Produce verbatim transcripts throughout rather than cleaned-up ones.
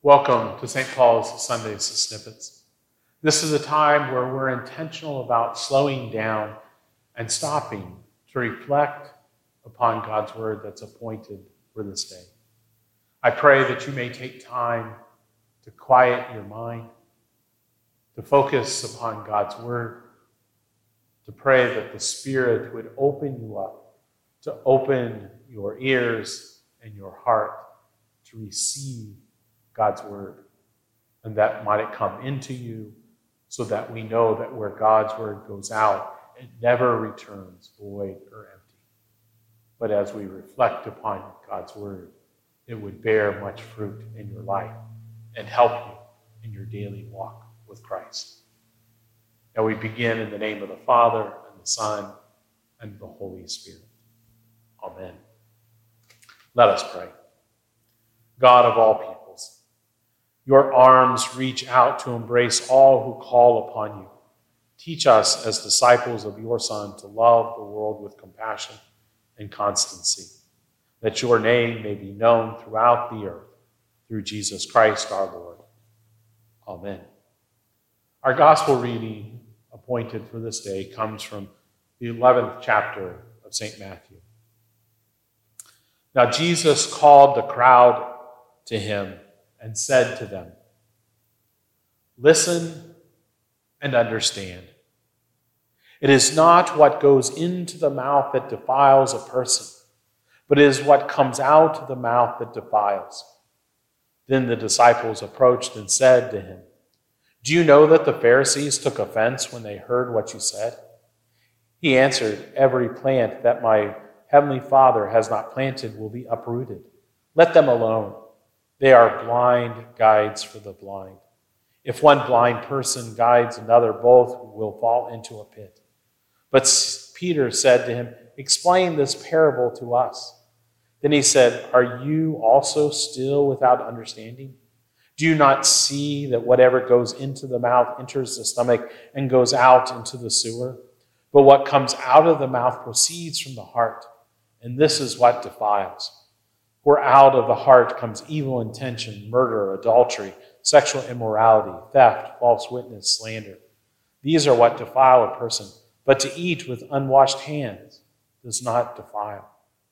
Welcome to Saint Paul's Sundays Snippets. This is a time where we're intentional about slowing down and stopping to reflect upon God's word that's appointed for this day. I pray that you may take time to quiet your mind, to focus upon God's word, to pray that the Spirit would open you up, to open your ears and your heart to receive God's word, and that might it come into you so that we know that where God's word goes out, it never returns void or empty. But as we reflect upon God's word, it would bear much fruit in your life and help you in your daily walk with Christ. Now we begin in the name of the Father, and the Son, and the Holy Spirit. Amen. Let us pray. God of all peoples, your arms reach out to embrace all who call upon you. Teach us as disciples of your Son to love the world with compassion and constancy, that your name may be known throughout the earth through Jesus Christ our Lord. Amen. Our gospel reading appointed for this day comes from the eleventh chapter of Saint Matthew. Now Jesus called the crowd to him and said to them, "Listen and understand. It is not what goes into the mouth that defiles a person, but it is what comes out of the mouth that defiles." Then the disciples approached and said to him, "Do you know that the Pharisees took offense when they heard what you said?" He answered, "Every plant that my heavenly Father has not planted will be uprooted. Let them alone. They are blind guides for the blind. If one blind person guides another, both will fall into a pit." But Peter said to him, "Explain this parable to us." Then he said, "Are you also still without understanding? Do you not see that whatever goes into the mouth enters the stomach and goes out into the sewer? But what comes out of the mouth proceeds from the heart, and this is what defiles. For out of the heart comes evil intention, murder, adultery, sexual immorality, theft, false witness, slander. These are what defile a person, but to eat with unwashed hands does not defile."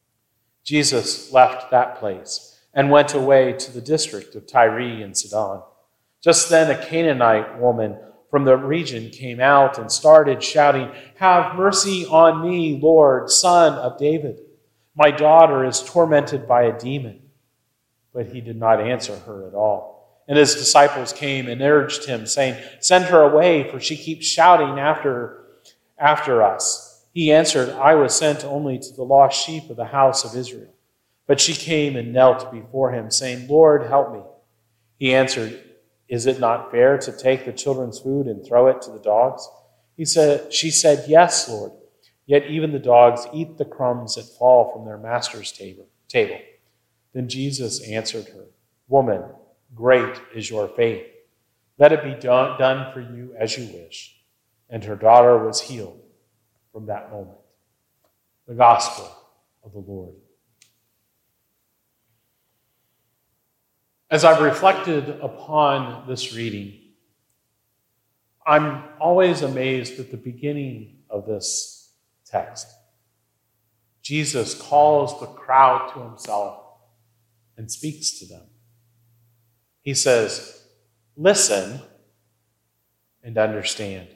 Jesus left that place and went away to the district of Tyre and Sidon. Just then a Canaanite woman from the region came out and started shouting, "Have mercy on me, Lord, Son of David. My daughter is tormented by a demon." But he did not answer her at all. And his disciples came and urged him, saying, "Send her away, for she keeps shouting after, after us." He answered, "I was sent only to the lost sheep of the house of Israel." But she came and knelt before him, saying, "Lord, help me." He answered, "Is it not fair to take the children's food and throw it to the dogs?" He said, She said, "Yes, Lord. Yet even the dogs eat the crumbs that fall from their master's table. Then Jesus answered her, "Woman, great is your faith. Let it be done, done for you as you wish." And her daughter was healed from that moment. The Gospel of the Lord. As I've reflected upon this reading, I'm always amazed at the beginning of this text. Jesus calls the crowd to himself and speaks to them. He says, "Listen and understand."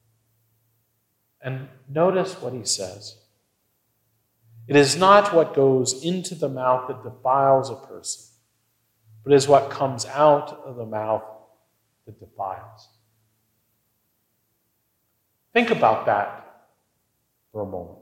And notice what he says. It is not what goes into the mouth that defiles a person, but is what comes out of the mouth that defiles. Think about that for a moment.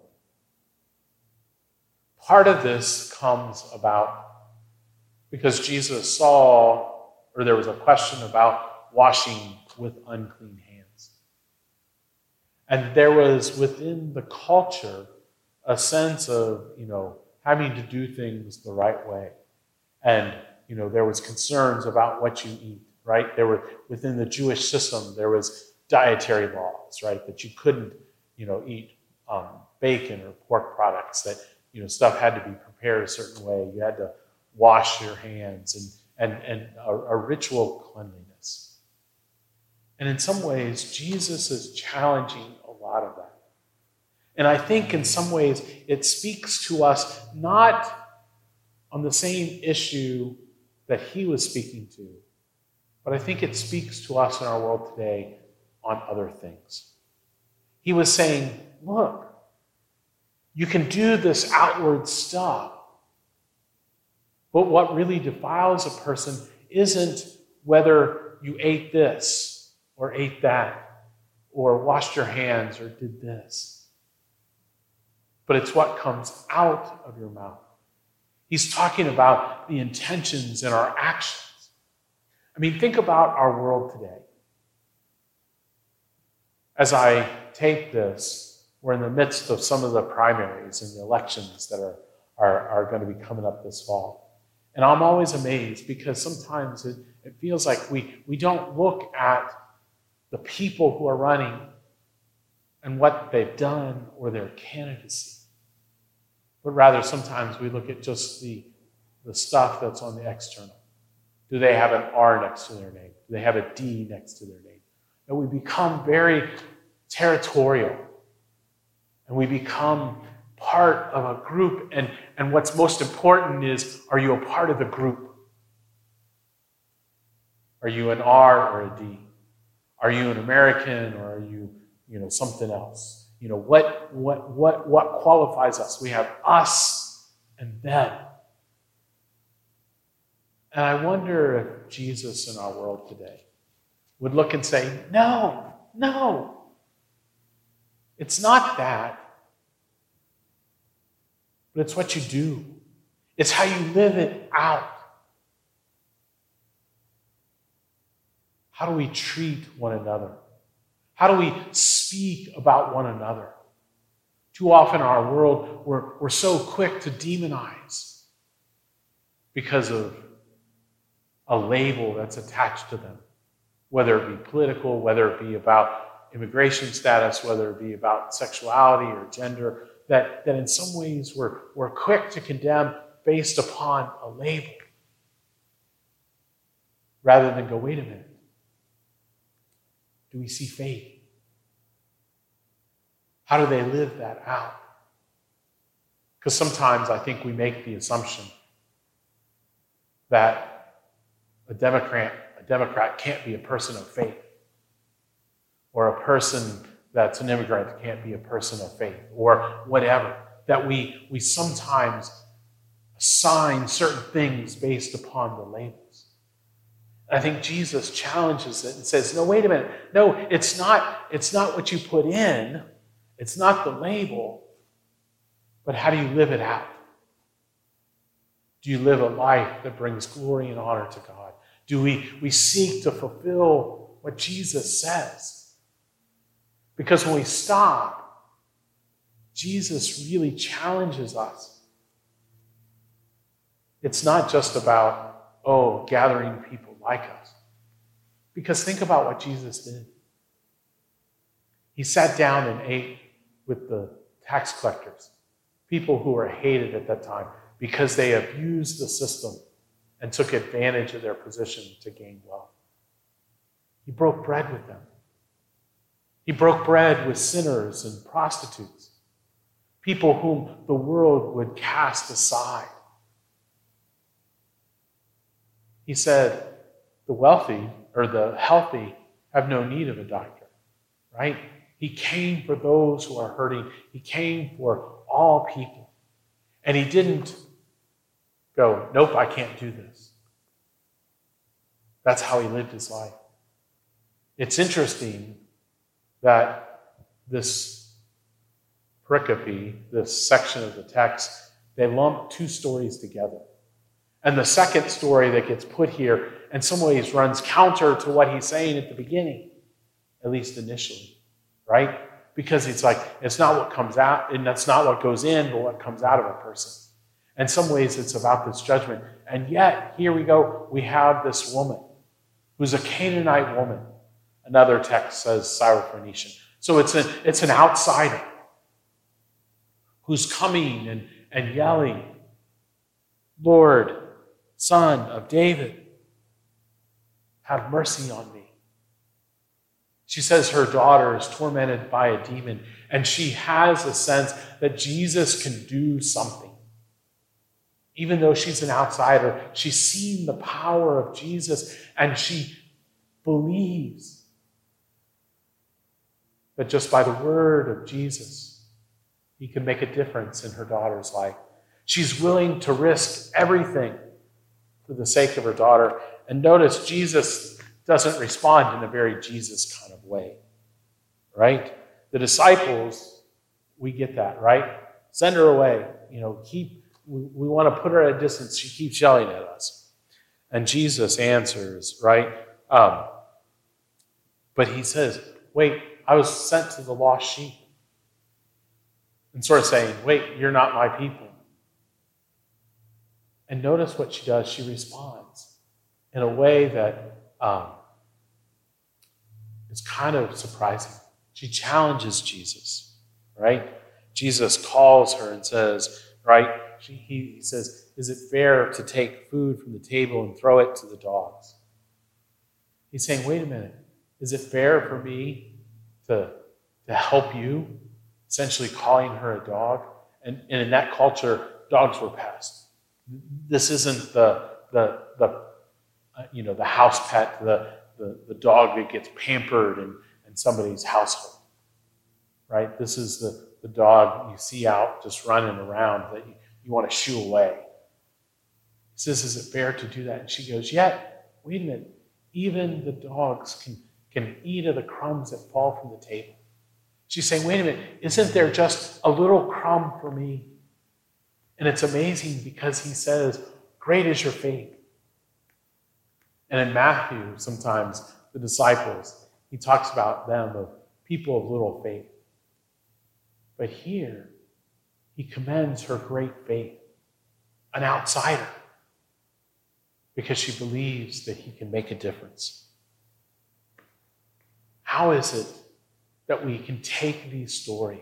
Part of this comes about because Jesus saw, or there was a question about washing with unclean hands. And there was within the culture a sense of, you know, having to do things the right way. And, you know, there was concerns about what you eat, right? There were, within the Jewish system, there was dietary laws, right? That you couldn't, you know, eat um, bacon or pork products, that, you know, stuff had to be prepared a certain way. You had to wash your hands. And and, and a, a ritual cleanliness. And in some ways, Jesus is challenging a lot of that. And I think in some ways it speaks to us not on the same issue that he was speaking to, but I think it speaks to us in our world today on other things. He was saying, look, you can do this outward stuff, but what really defiles a person isn't whether you ate this or ate that or washed your hands or did this, but it's what comes out of your mouth. He's talking about the intentions and our actions. I mean, think about our world today. As I tape this, we're in the midst of some of the primaries and the elections that are, are, are going to be coming up this fall. And I'm always amazed because sometimes it, it feels like we, we don't look at the people who are running and what they've done or their candidacy. But rather, sometimes we look at just the, the stuff that's on the external. Do they have an R next to their name? Do they have a D next to their name? And we become very territorial. And we become part of a group. And, and what's most important is, are you a part of the group? Are you an R or a D? Are you an American or are you, you know, something else? You know, what, what, what, what qualifies us? We have us and them. And I wonder if Jesus in our world today would look and say, no, no. It's not that. But it's what you do. It's how you live it out. How do we treat one another? How do we speak about one another? Too often in our world, we're, we're so quick to demonize because of a label that's attached to them, whether it be political, whether it be about immigration status, whether it be about sexuality or gender, that, that in some ways we're, we're quick to condemn based upon a label rather than go, wait a minute. Do we see faith? How do they live that out? Because sometimes I think we make the assumption that a Democrat, a Democrat can't be a person of faith, or a person that's an immigrant can't be a person of faith, or whatever. That we, we sometimes assign certain things based upon the labels. I think Jesus challenges it and says, no, wait a minute. No, it's not, it's not what you put in. It's not the label. But how do you live it out? Do you live a life that brings glory and honor to God? Do we, we seek to fulfill what Jesus says? Because when we stop, Jesus really challenges us. It's not just about, oh, gathering people like us. Because think about what Jesus did. He sat down and ate with the tax collectors, people who were hated at that time because they abused the system and took advantage of their position to gain wealth. He broke bread with them. He broke bread with sinners and prostitutes, people whom the world would cast aside. He said, the wealthy or the healthy have no need of a doctor, right? He came for those who are hurting. He came for all people. And he didn't go, nope, I can't do this. That's how he lived his life. It's interesting that this pericope, this section of the text, they lump two stories together. And the second story that gets put here in some ways runs counter to what he's saying at the beginning, at least initially, right? Because it's like, it's not what comes out, and that's not what goes in, but what comes out of a person. In some ways, it's about this judgment. And yet, here we go, we have this woman who's a Canaanite woman. Another text says Syrophoenician. So it's an, it's an outsider who's coming and, and yelling, Lord, Son of David, have mercy on me. She says her daughter is tormented by a demon, and she has a sense that Jesus can do something. Even though she's an outsider, she's seen the power of Jesus, and she believes that just by the word of Jesus, he can make a difference in her daughter's life. She's willing to risk everything for the sake of her daughter. And notice, Jesus doesn't respond in a very Jesus kind of way, right? The disciples, we get that, right? Send her away. You know, keep. We, we want to put her at a distance. She keeps yelling at us. And Jesus answers, right? Um, but he says, wait, I was sent to the lost sheep. And sort of saying, wait, you're not my people. And notice what she does. She responds in a way that um, is kind of surprising. She challenges Jesus, right? Jesus calls her and says, right? She, he, he says, is it fair to take food from the table and throw it to the dogs? He's saying, wait a minute. Is it fair for me to, to help you? Essentially calling her a dog. And, and in that culture, dogs were pests. This isn't the, the, the uh, you know, the house pet, the, the, the dog that gets pampered in, in somebody's household, right? This is the, the dog you see out just running around that you, you want to shoo away. He says, is it fair to do that? And she goes, yeah, wait a minute. Even the dogs can, can eat of the crumbs that fall from the table. She's saying, wait a minute, isn't there just a little crumb for me? And it's amazing because he says, great is your faith. And in Matthew, sometimes the disciples, he talks about them of people of little faith. But here, he commends her great faith, an outsider, because she believes that he can make a difference. How is it that we can take these stories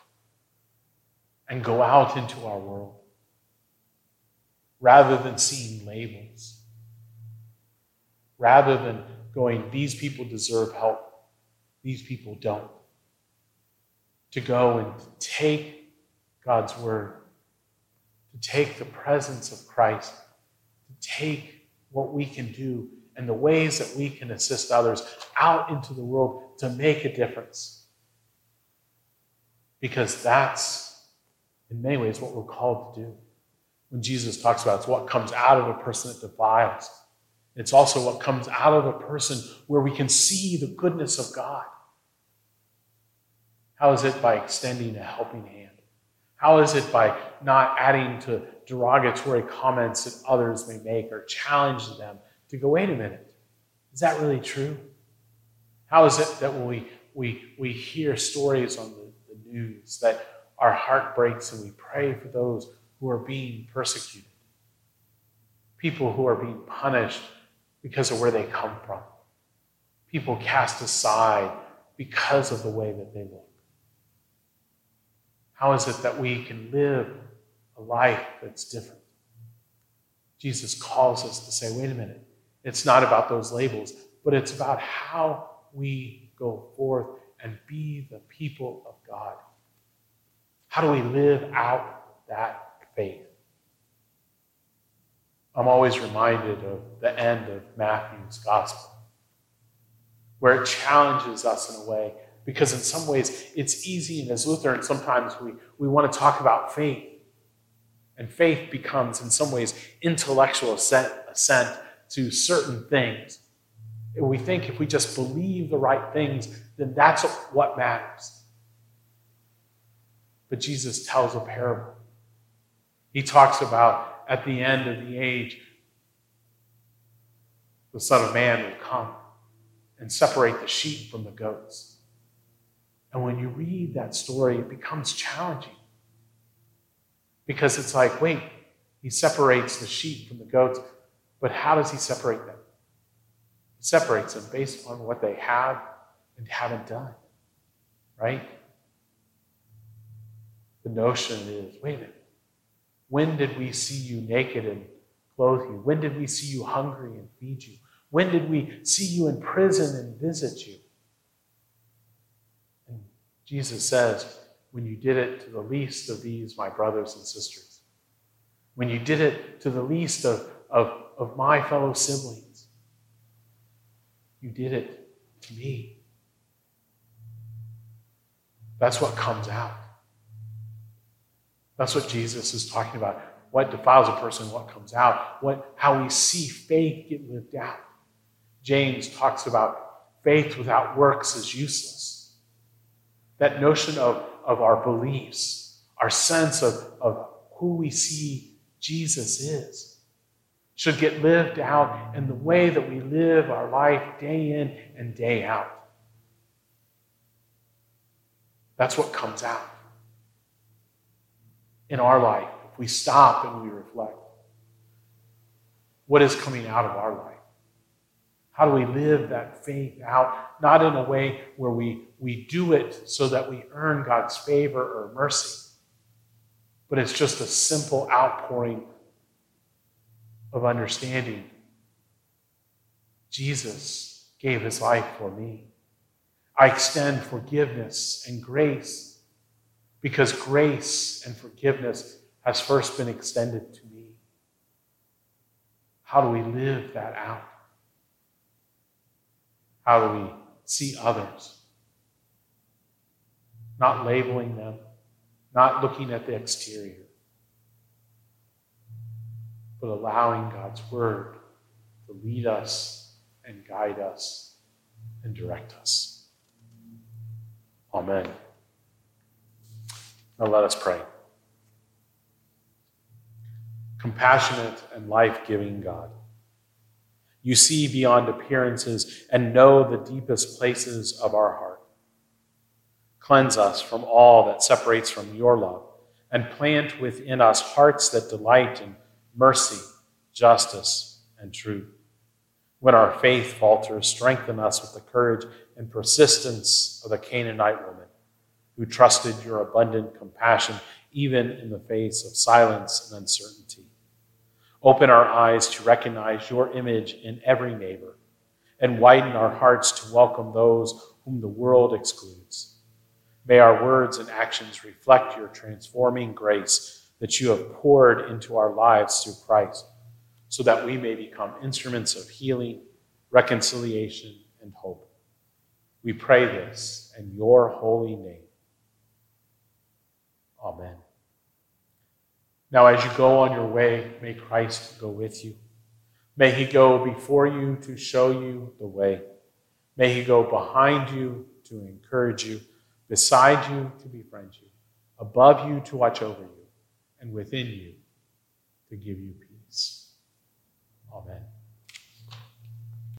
and go out into our world rather than seeing labels, rather than going, these people deserve help, these people don't, to go and take God's word, to take the presence of Christ, to take what we can do and the ways that we can assist others out into the world to make a difference. Because that's, in many ways, what we're called to do. When Jesus talks about it's what comes out of a person that defiles. It's also what comes out of a person where we can see the goodness of God. How is it by extending a helping hand? How is it by not adding to derogatory comments that others may make or challenge them to go, wait a minute, is that really true? How is it that when we, we, we hear stories on the, the news that our heart breaks and we pray for those who are being persecuted, people who are being punished because of where they come from, people cast aside because of the way that they look? How is it that we can live a life that's different? Jesus calls us to say, wait a minute, it's not about those labels, but it's about how we go forth and be the people of God. How do we live out that faith? I'm always reminded of the end of Matthew's gospel, where it challenges us in a way, because in some ways it's easy, and as Lutherans sometimes we, we want to talk about faith. And faith becomes, in some ways, intellectual assent, assent to certain things. And we think if we just believe the right things, then that's what matters. But Jesus tells a parable. He talks about at the end of the age, the Son of Man will come and separate the sheep from the goats. And when you read that story, it becomes challenging. Because it's like, wait, he separates the sheep from the goats, but how does he separate them? He separates them based on what they have and haven't done, right? The notion is, wait a minute, when did we see you naked and clothe you? When did we see you hungry and feed you? When did we see you in prison and visit you? And Jesus says, when you did it to the least of these, my brothers and sisters. When you did it to the least of, of, of my fellow siblings, you did it to me. That's what comes out. That's what Jesus is talking about. What defiles a person, what comes out. What, how we see faith get lived out. James talks about faith without works is useless. That notion of, of our beliefs, our sense of, of who we see Jesus is, should get lived out in the way that we live our life day in and day out. That's what comes out in our life if we stop and we reflect. What is coming out of our life? How do we live that faith out? Not in a way where we, we do it so that we earn God's favor or mercy, but it's just a simple outpouring of understanding. Jesus gave his life for me. I extend forgiveness and grace because grace and forgiveness has first been extended to me. How do we live that out? How do we see others? Not labeling them, not looking at the exterior, but allowing God's word to lead us and guide us and direct us. Amen. Now let us pray. Compassionate and life-giving God, you see beyond appearances and know the deepest places of our heart. Cleanse us from all that separates from your love and plant within us hearts that delight in mercy, justice, and truth. When our faith falters, strengthen us with the courage and persistence of the Canaanite woman who trusted your abundant compassion even in the face of silence and uncertainty. Open our eyes to recognize your image in every neighbor and widen our hearts to welcome those whom the world excludes. May our words and actions reflect your transforming grace that you have poured into our lives through Christ, so that we may become instruments of healing, reconciliation, and hope. We pray this in your holy name. Amen. Now, as you go on your way, may Christ go with you. May he go before you to show you the way. May he go behind you to encourage you, beside you to befriend you, above you to watch over you, and within you to give you peace. Amen.